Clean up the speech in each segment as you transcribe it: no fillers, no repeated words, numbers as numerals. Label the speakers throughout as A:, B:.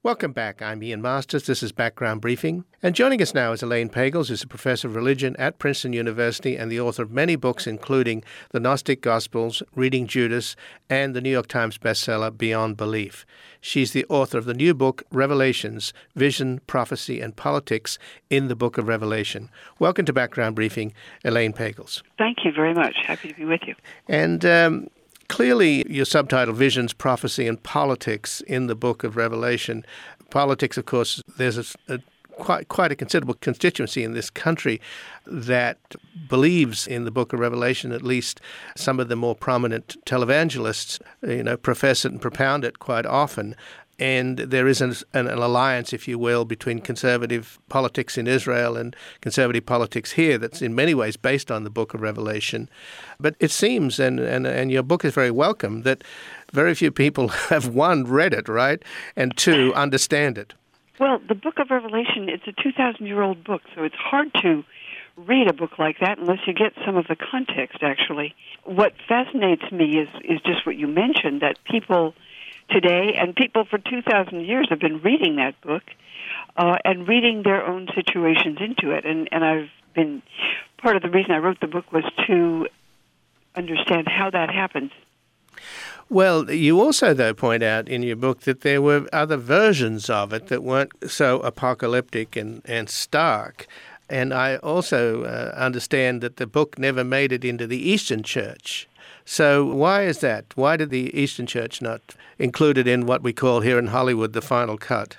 A: Welcome back. I'm Ian Masters. This is Background Briefing. And joining us now is Elaine Pagels, who's a professor of religion at Princeton University and the author of many books, including The Gnostic Gospels, Reading Judas, and the New York Times bestseller Beyond Belief. She's the author of the new book, Revelations, Vision, Prophecy, and Politics in the Book of Revelation. Welcome to Background Briefing, Elaine Pagels.
B: Thank you very much. Happy to be with you.
A: And clearly, your subtitle, Visions, Prophecy, and Politics in the Book of Revelation. Politics, of course, there's quite a considerable constituency in this country that believes in the Book of Revelation. At least some of the more prominent televangelists, profess it and propound it quite often. And there is an alliance, if you will, between conservative politics in Israel and conservative politics here that's in many ways based on the Book of Revelation. But it seems, and your book is very welcome, that very few people have, one, read it, right, and two, understand it.
B: Well, the Book of Revelation, it's a 2,000-year-old book, so it's hard to read a book like that unless you get some of the context, actually. What fascinates me is just what you mentioned, that people today, and people for 2,000 years have been reading that book and reading their own situations into it. And I've been, part of the reason I wrote the book was to understand how that happens.
A: Well, you also, though, point out in your book that there were other versions of it that weren't so apocalyptic and stark. And I also understand that the book never made it into the Eastern Church. So why is that? Why did the Eastern Church not include it in what we call here in Hollywood the final cut?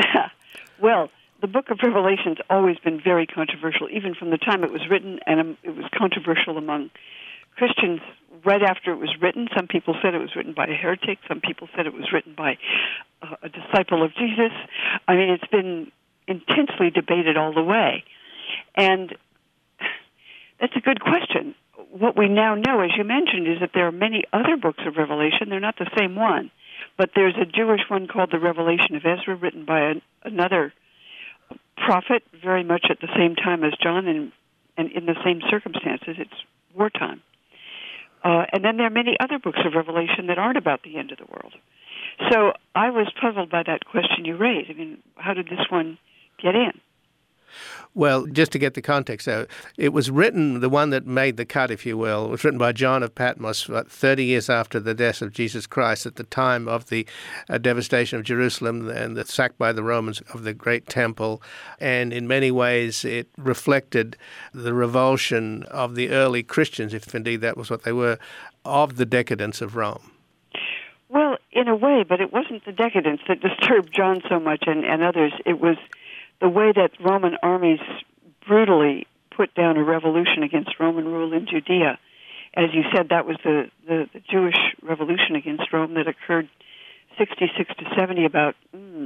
B: Well, the Book of Revelation's always been very controversial, even from the time it was written, and it was controversial among Christians right after it was written. Some people said it was written by a heretic. Some people said it was written by a disciple of Jesus. I mean, it's been intensely debated all the way. And that's a good question. What we now know, as you mentioned, is that there are many other books of Revelation. They're not the same one. But there's a Jewish one called the Revelation of Ezra, written by another prophet, very much at the same time as John and in the same circumstances. It's wartime. And then there are many other books of Revelation that aren't about the end of the world. So I was puzzled by that question you raised. I mean, how did this one get in?
A: Well, just to get the context out, it was written, the one that made the cut, if you will, was written by John of Patmos 30 years after the death of Jesus Christ, at the time of the devastation of Jerusalem and the sack by the Romans of the great temple. And in many ways, it reflected the revulsion of the early Christians, if indeed that was what they were, of the decadence of Rome.
B: Well, in a way, but it wasn't the decadence that disturbed John so much and others. It was the way that Roman armies brutally put down a revolution against Roman rule in Judea. As you said, that was the Jewish revolution against Rome that occurred 66 to 70, about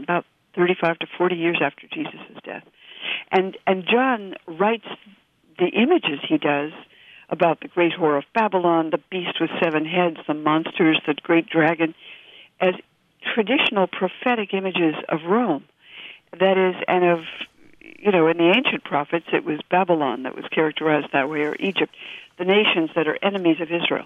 B: 35 to 40 years after Jesus' death. And John writes the images he does about the great whore of Babylon, the beast with 7 heads, the monsters, the great dragon, as traditional prophetic images of Rome. That is, and of, in the ancient prophets, it was Babylon that was characterized that way, or Egypt, the nations that are enemies of Israel.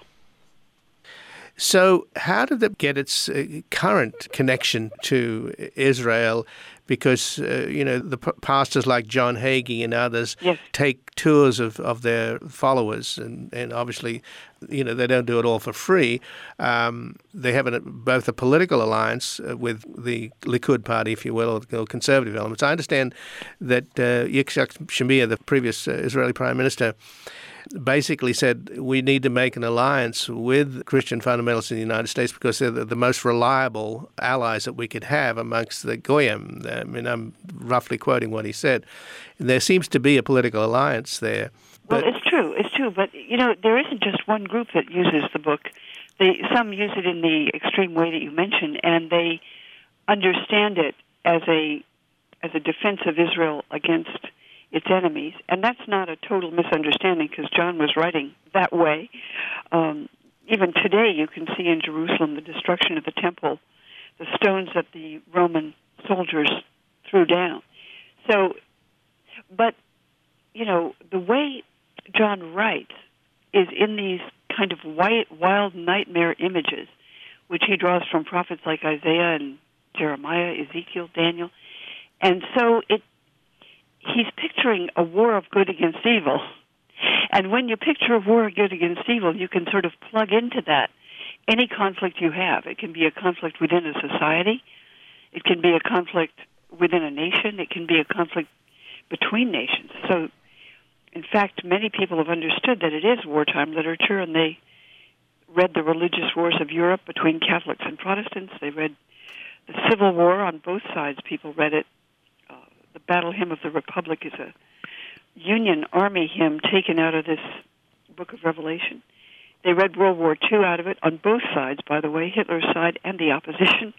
A: So how did it get its current connection to Israel? Because, the pastors like John Hagee and others take tours of their followers, and obviously, they don't do it all for free. They have both a political alliance with the Likud party, if you will, or conservative elements. I understand that Yitzhak Shamir, the previous Israeli prime minister, basically said we need to make an alliance with Christian fundamentalists in the United States because they're the most reliable allies that we could have amongst the Goyim. I mean, I'm roughly quoting what he said. There seems to be a political alliance there.
B: Well, it's true. But, there isn't just one group that uses the book. Some use it in the extreme way that you mentioned, and they understand it as a defense of Israel against its enemies. And that's not a total misunderstanding because John was writing that way. Even today you can see in Jerusalem the destruction of the temple, the stones that the Roman soldiers threw down. So, but, the way John writes is in these kind of wild nightmare images, which he draws from prophets like Isaiah and Jeremiah, Ezekiel, Daniel. And so he's picturing a war of good against evil. And when you picture a war of good against evil, you can sort of plug into that any conflict you have. It can be a conflict within a society. It can be a conflict within a nation. It can be a conflict between nations. So, in fact, many people have understood that it is wartime literature, and they read the religious wars of Europe between Catholics and Protestants. They read the Civil War on both sides. People read it. The Battle Hymn of the Republic is a Union Army hymn taken out of this book of Revelation. They read World War II out of it on both sides, by the way, Hitler's side and the opposition,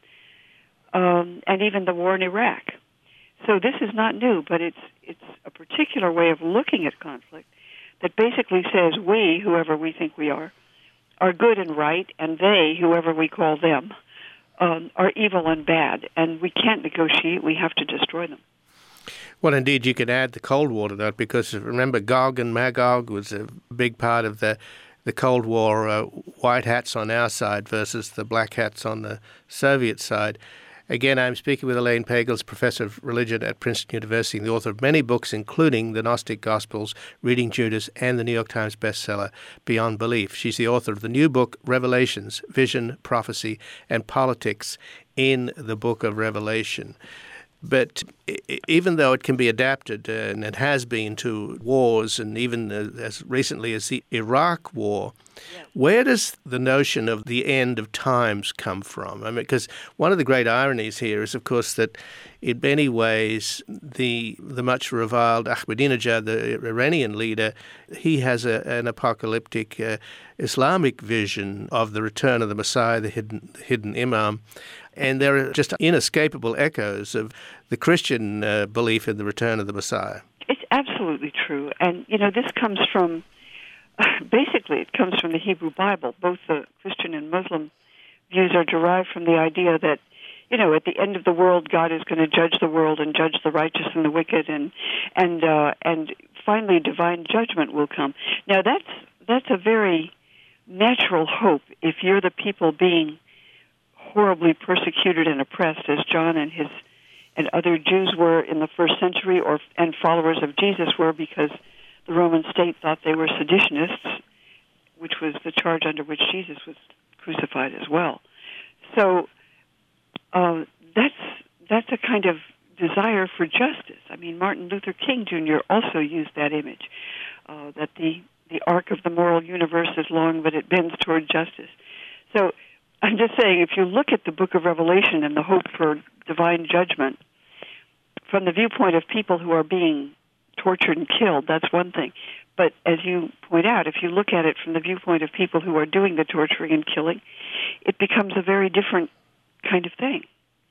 B: and even the war in Iraq. So this is not new, but it's a particular way of looking at conflict that basically says we, whoever we think we are good and right, and they, whoever we call them, are evil and bad, and we can't negotiate. We have to destroy them.
A: Well, indeed, you could add the Cold War to that, because remember, Gog and Magog was a big part of the Cold War, white hats on our side versus the black hats on the Soviet side. Again, I'm speaking with Elaine Pagels, professor of religion at Princeton University, and the author of many books, including The Gnostic Gospels, Reading Judas, and the New York Times bestseller, Beyond Belief. She's the author of the new book, Revelations, Vision, Prophecy, and Politics in the Book of Revelation. But even though it can be adapted, and it has been, to wars, and even as recently as the Iraq War, where does the notion of the end of times come from? I mean, because one of the great ironies here is, of course, that in many ways the much reviled Ahmadinejad, the Iranian leader, he has an apocalyptic Islamic vision of the return of the Messiah, the hidden Imam. And there are just inescapable echoes of the Christian belief in the return of the Messiah.
B: It's absolutely true. And, this comes from, basically, it comes from the Hebrew Bible. Both the Christian and Muslim views are derived from the idea that, at the end of the world, God is going to judge the world and judge the righteous and the wicked, and finally divine judgment will come. Now, that's a very natural hope if you're the people being horribly persecuted and oppressed, as John and other Jews were in the first century, and followers of Jesus were, because the Roman state thought they were seditionists, which was the charge under which Jesus was crucified as well. So that's a kind of desire for justice. I mean, Martin Luther King Jr. also used that image, that the arc of the moral universe is long, but it bends toward justice. So I'm just saying, if you look at the book of Revelation and the hope for divine judgment from the viewpoint of people who are being tortured and killed, that's one thing. But as you point out, if you look at it from the viewpoint of people who are doing the torturing and killing, it becomes a very different kind of thing.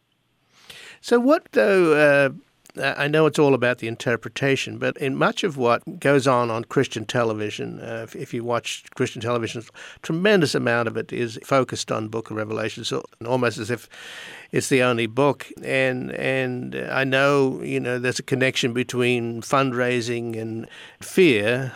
A: So what, though, I know it's all about the interpretation, but in much of what goes on Christian television, if you watch Christian television, a tremendous amount of it is focused on Book of Revelation, so almost as if it's the only book. And I know, there's a connection between fundraising and fear.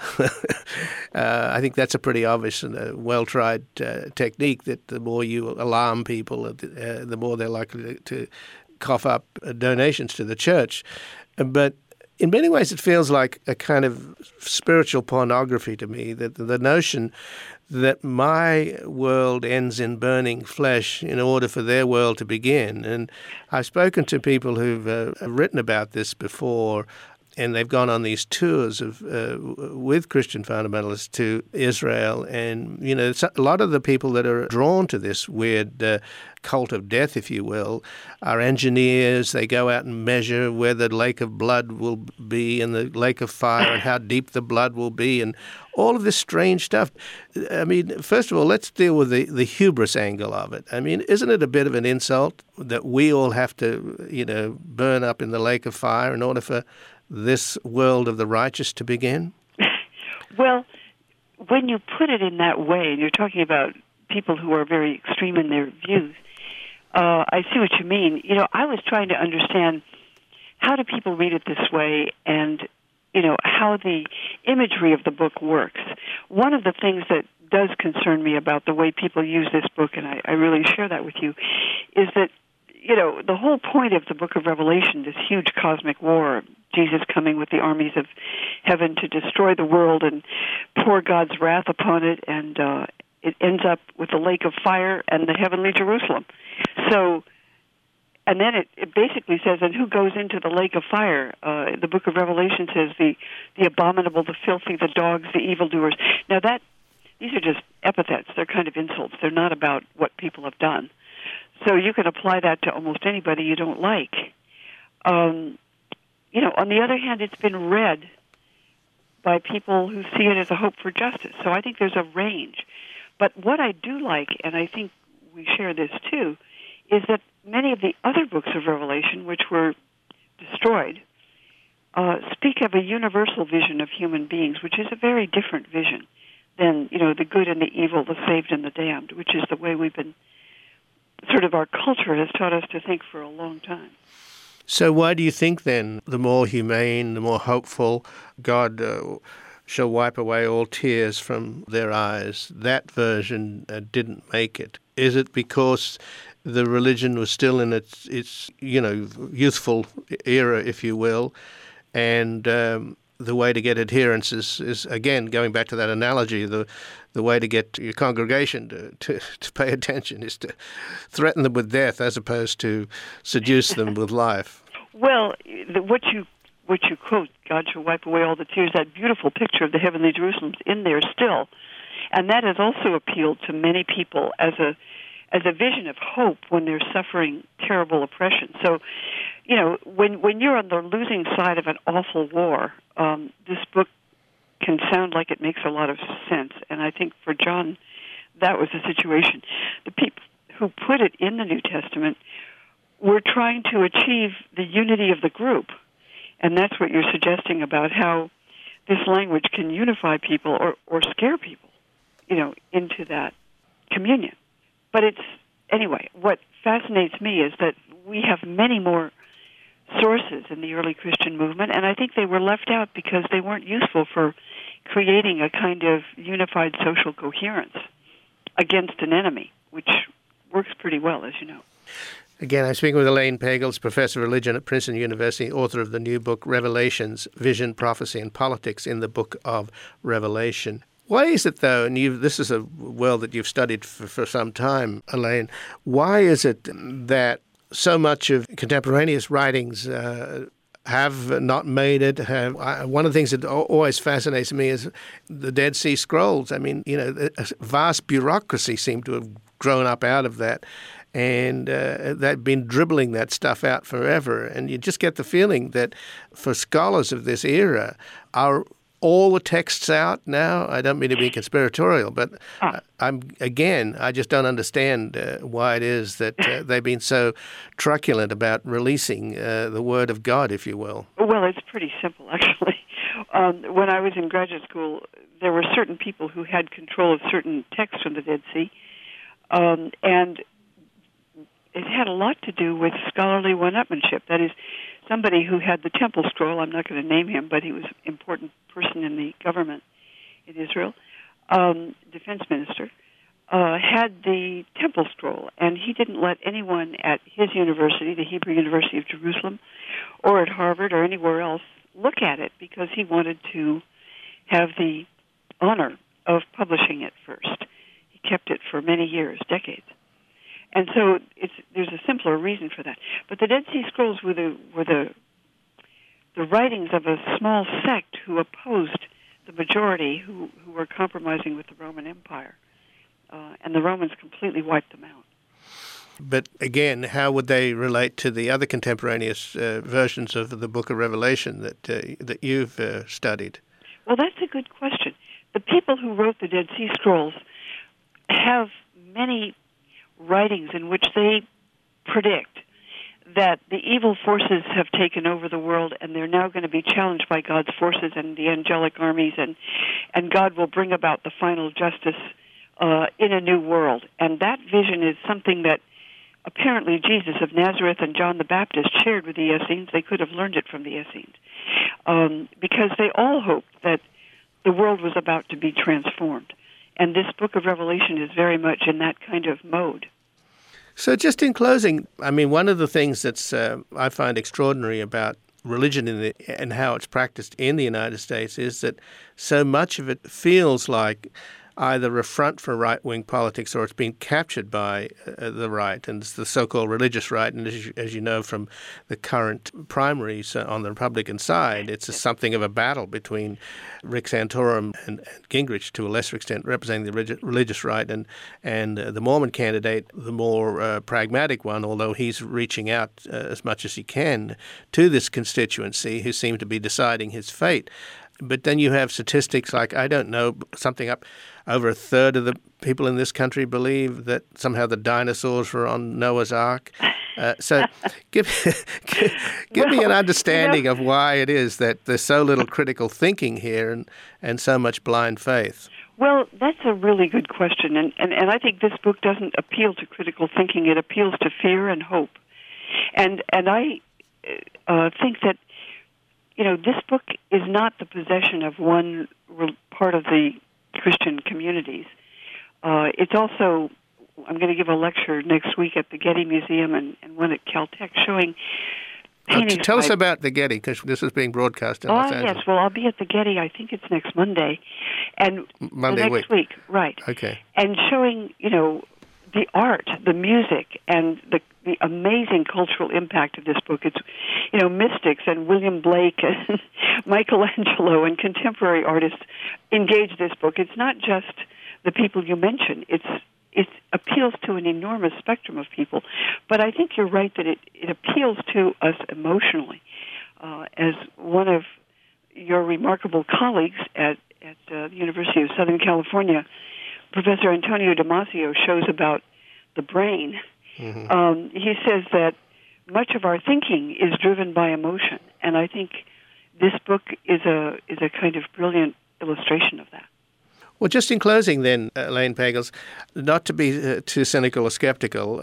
A: I think that's a pretty obvious and well-tried technique, that the more you alarm people, the more they're likely to cough up donations to the church. But in many ways it feels like a kind of spiritual pornography to me, that the notion that my world ends in burning flesh in order for their world to begin. And I've spoken to people who've written about this before, and they've gone on these tours with Christian fundamentalists to Israel. And, a lot of the people that are drawn to this weird cult of death, if you will, are engineers. They go out and measure where the lake of blood will be and the lake of fire and how deep the blood will be and all of this strange stuff. I mean, first of all, let's deal with the hubris angle of it. I mean, isn't it a bit of an insult that we all have to, burn up in the lake of fire in order for this world of the righteous to begin?
B: Well, when you put it in that way, and you're talking about people who are very extreme in their views, I see what you mean. I was trying to understand, how do people read it this way, and how the imagery of the book works. One of the things that does concern me about the way people use this book, and I really share that with you, is that the whole point of the book of Revelation, this huge cosmic war, Jesus coming with the armies of heaven to destroy the world and pour God's wrath upon it, and it ends up with the lake of fire and the heavenly Jerusalem. So, and then it basically says, and who goes into the lake of fire? The book of Revelation says the abominable, the filthy, the dogs, the evildoers. Now these are just epithets. They're kind of insults. They're not about what people have done. So you can apply that to almost anybody you don't like. On the other hand, it's been read by people who see it as a hope for justice. So I think there's a range. But what I do like, and I think we share this too, is that many of the other books of Revelation, which were destroyed, speak of a universal vision of human beings, which is a very different vision than, the good and the evil, the saved and the damned, which is the way we've been, sort of our culture has taught us to think for a long time.
A: So why do you think then the more humane, the more hopeful, God shall wipe away all tears from their eyes, that version didn't make it? Is it because the religion was still in its youthful era, if you will, and the way to get adherence is again, going back to that analogy, the way to get your congregation to pay attention is to threaten them with death as opposed to seduce them with life?
B: Well, what you quote, God shall wipe away all the tears, that beautiful picture of the heavenly Jerusalem is in there still. And that has also appealed to many people as a vision of hope when they're suffering terrible oppression. So, when you're on the losing side of an awful war, this book can sound like it makes a lot of sense. And I think for John, that was the situation. The people who put it in the New Testament were trying to achieve the unity of the group. And that's what you're suggesting about how this language can unify people or scare people, into that communion. But anyway, what fascinates me is that we have many more sources in the early Christian movement, and I think they were left out because they weren't useful for creating a kind of unified social coherence against an enemy, which works pretty well, as you know.
A: Again, I'm speaking with Elaine Pagels, Professor of Religion at Princeton University, author of the new book, Revelations, Vision, Prophecy, and Politics in the Book of Revelation. Why is it, though, and this is a world that you've studied for some time, Elaine, why is it that so much of contemporaneous writings have not made it? One of the things that always fascinates me is the Dead Sea Scrolls. I mean, a vast bureaucracy seemed to have grown up out of that. And they've been dribbling that stuff out forever. And you just get the feeling that for scholars of this era, are all the texts out now? I don't mean to be conspiratorial, but I just don't understand why it is that they've been so truculent about releasing the Word of God, if you will.
B: Well, it's pretty simple, actually. When I was in graduate school, there were certain people who had control of certain texts from the Dead Sea, and it had a lot to do with scholarly one-upmanship. That is, somebody who had the Temple Scroll, I'm not going to name him, but he was an important person in the government in Israel, defense minister, had the Temple Scroll, and he didn't let anyone at his university, the Hebrew University of Jerusalem, or at Harvard or anywhere else, look at it because he wanted to have the honor of publishing it first. He kept it for many years, decades. And so there's a simpler reason for that. But the Dead Sea Scrolls were the writings of a small sect who opposed the majority who were compromising with the Roman Empire. And the Romans completely wiped them out.
A: But again, how would they relate to the other contemporaneous versions of the Book of Revelation that you've studied?
B: Well, that's a good question. The people who wrote the Dead Sea Scrolls have many writings in which they predict that the evil forces have taken over the world and they're now going to be challenged by God's forces and the angelic armies, and God will bring about the final justice in a new world. And that vision is something that apparently Jesus of Nazareth and John the Baptist shared with the Essenes. They could have learned it from the Essenes because they all hoped that the world was about to be transformed. And this book of Revelation is very much in that kind of mode.
A: So just in closing, I mean, one of the things that's I find extraordinary about religion and how it's practiced in the United States is that so much of it feels like either a front for right-wing politics or it's been captured by the right, and it's the so-called religious right. And as you know from the current primaries on the Republican side, it's something of a battle between Rick Santorum and Gingrich, to a lesser extent, representing the religious right, and the Mormon candidate, the more pragmatic one, although he's reaching out as much as he can to this constituency who seem to be deciding his fate. But then you have statistics like, I don't know, something up over a third of the people in this country believe that somehow the dinosaurs were on Noah's Ark. So give me an understanding of why it is that there's so little critical thinking here and so much blind faith.
B: Well, that's a really good question, and I think this book doesn't appeal to critical thinking. It appeals to fear and hope. And I think that, this book is not the possession of one part of the Christian communities. It's also, I'm going to give a lecture next week at the Getty Museum and one at Caltech showing paintings.
A: Tell us about the Getty, because this is being broadcast in Los Angeles.
B: Yes. Well, I'll be at the Getty, I think it's next Monday. Next week, right.
A: Okay.
B: And showing, the art, the music, and the amazing cultural impact of this book. It's, mystics and William Blake and Michelangelo and contemporary artists engage this book. It's not just the people you mention. It appeals to an enormous spectrum of people. But I think you're right that it appeals to us emotionally. As one of your remarkable colleagues at the University of Southern California, Professor Antonio Damasio, shows about the brain. Mm-hmm. He says that much of our thinking is driven by emotion, and I think this book is a kind of brilliant illustration of that.
A: Well, just in closing then, Elaine Pagels, not to be too cynical or skeptical,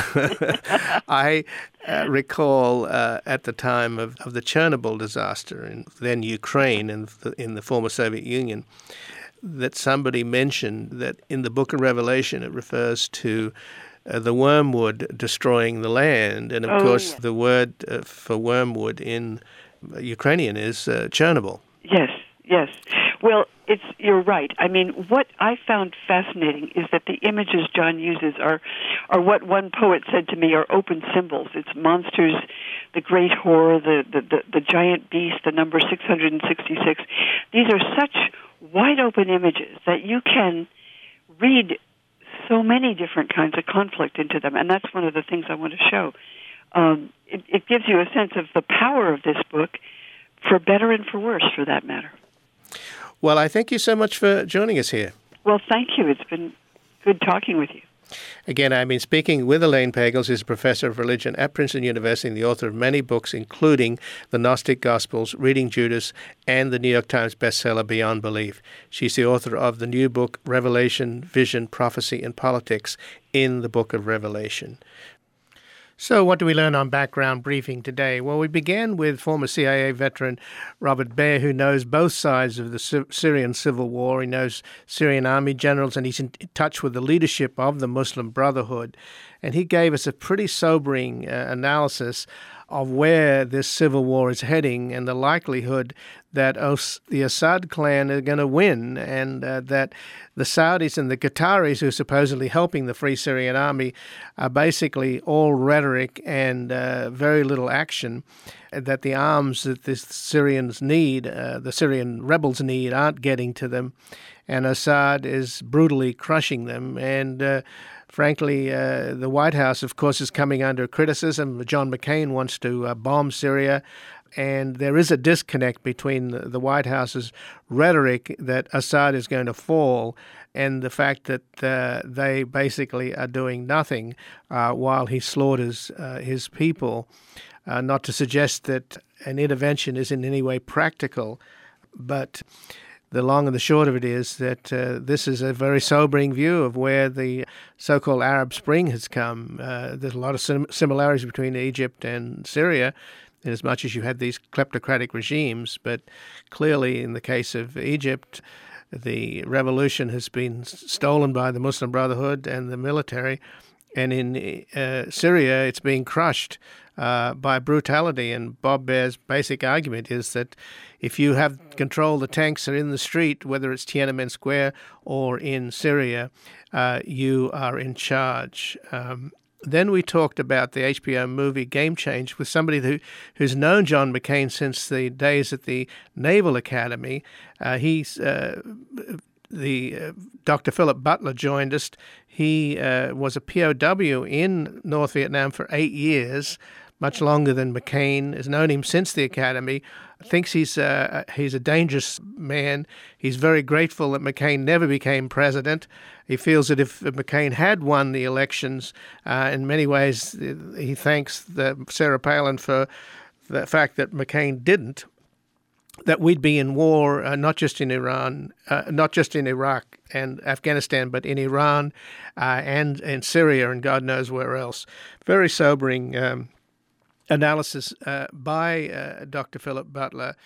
A: I recall at the time of the Chernobyl disaster in then Ukraine and in the former Soviet Union, that somebody mentioned that in the Book of Revelation it refers to the wormwood destroying the land. And, of course, yes. The word for wormwood in Ukrainian is Chernobyl.
B: Yes. Well, you're right. I mean, what I found fascinating is that the images John uses are what one poet said to me are open symbols. It's monsters, the great horror, the giant beast, the number 666. These are such wide open images that you can read so many different kinds of conflict into them, and that's one of the things I want to show. It gives you a sense of the power of this book, for better and for worse, for that matter.
A: Well, I thank you so much for joining us here.
B: Well, thank you. It's been good talking with you.
A: Again, I've been speaking with Elaine Pagels, who's a professor of religion at Princeton University and the author of many books, including The Gnostic Gospels, Reading Judas, and the New York Times bestseller Beyond Belief. She's the author of the new book, Revelation, Vision, Prophecy, and Politics in the Book of Revelation. So what do we learn on Background Briefing today? Well, we began with former CIA veteran Robert Baer, who knows both sides of the Syrian civil war. He knows Syrian army generals, and he's in touch with the leadership of the Muslim Brotherhood. And he gave us a pretty sobering analysis of where this civil war is heading and the likelihood that the Assad clan are going to win, and that the Saudis and the Qataris, who are supposedly helping the Free Syrian Army, are basically all rhetoric and very little action, that the arms that the Syrians need, the Syrian rebels need, aren't getting to them, and Assad is brutally crushing them. And frankly, the White House, of course, is coming under criticism. John McCain wants to bomb Syria. And there is a disconnect between the White House's rhetoric that Assad is going to fall and the fact that they basically are doing nothing while he slaughters his people. Not to suggest that an intervention is in any way practical, but the long and the short of it is that this is a very sobering view of where the so-called Arab Spring has come. There's a lot of similarities between Egypt and Syria, in as much as you had these kleptocratic regimes. But clearly, in the case of Egypt, the revolution has been stolen by the Muslim Brotherhood and the military, And in Syria, it's being crushed by brutality. And Bob Baer's basic argument is that if you have control, the tanks are in the street, whether it's Tiananmen Square or in Syria, you are in charge. Then we talked about the HBO movie Game Change with somebody who's known John McCain since the days at the Naval Academy. Dr. Philip Butler joined us. He was a POW in North Vietnam for 8 years, much longer than McCain. Has known him since the academy. Thinks he's a dangerous man. He's very grateful that McCain never became president. He feels that if McCain had won the elections, in many ways he thanks Sarah Palin for the fact that McCain didn't, that we'd be in war, not just in Iran, not just in Iraq and Afghanistan, but in Iran and in Syria and God knows where else. Very sobering analysis by Dr. Philip Butler,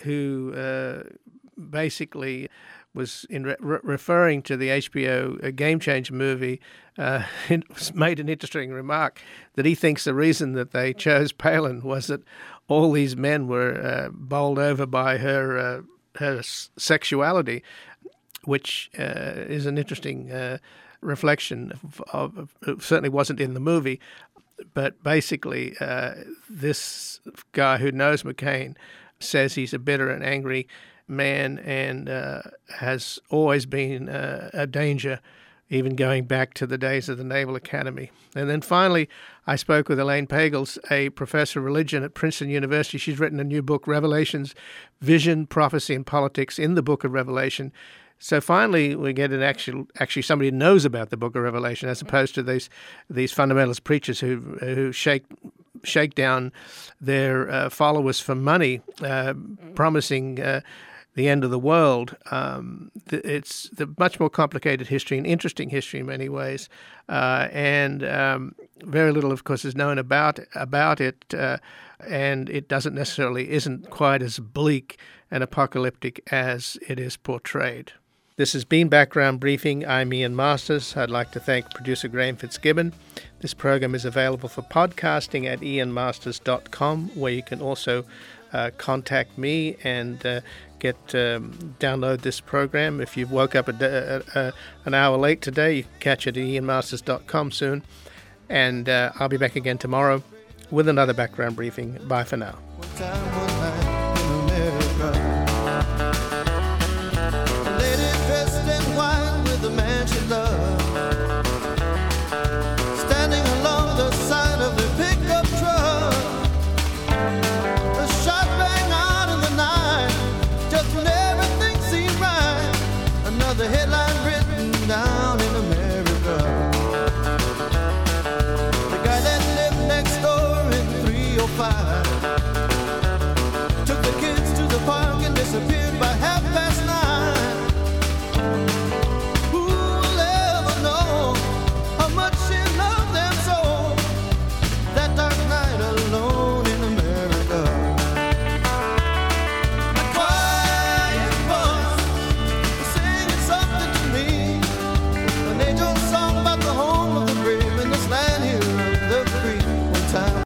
A: who basically was referring to the HBO Game Change movie, made an interesting remark that he thinks the reason that they chose Palin was that all these men were bowled over by her sexuality, which is an interesting reflection of certainly wasn't in the movie. But basically, this guy who knows McCain says he's a bitter and angry man and has always been a danger, even going back to the days of the Naval Academy. And then finally, I spoke with Elaine Pagels, a professor of religion at Princeton University. She's written a new book, Revelations, Vision, Prophecy, and Politics in the Book of Revelation. So finally, we get actually somebody who knows about the Book of Revelation, as opposed to these fundamentalist preachers who shake down their followers for money, promising the end of the world. It's the much more complicated history, an interesting history in many ways, and very little, of course, is known about it, and it isn't quite as bleak and apocalyptic as it is portrayed. This has been Background Briefing. I'm Ian Masters. I'd like to thank producer Graham Fitzgibbon. This program is available for podcasting at ianmasters.com, where you can also contact me and download this program. If you woke up an hour late today, you can catch it at ianmasters.com soon. And I'll be back again tomorrow with another Background Briefing. Bye for now.
C: The headline written down in America. The guy that lived next door in 305 took the kids to the park and disappeared by 5:30.